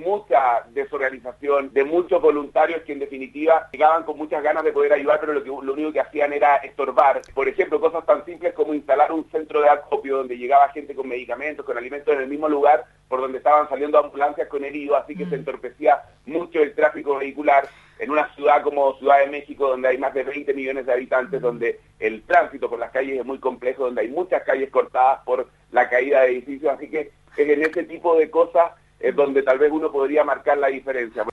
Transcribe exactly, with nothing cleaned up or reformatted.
mucha desorganización, de muchos voluntarios que en definitiva llegaban con muchas ganas de poder ayudar, pero lo, que, lo único que hacían era estorbar. Por ejemplo, cosas tan simples como instalar un centro de acopio donde llegaba gente con medicamentos, con alimentos en el mismo lugar por donde estaban saliendo ambulancias con heridos, así que mm. se entorpecía mucho el tráfico vehicular en una ciudad como Ciudad de México, donde hay más de veinte millones de habitantes, donde el tránsito por las calles es muy complejo, donde hay muchas calles cortadas por la caída de edificios, así que es en ese tipo de cosas es donde tal vez uno podría marcar la diferencia.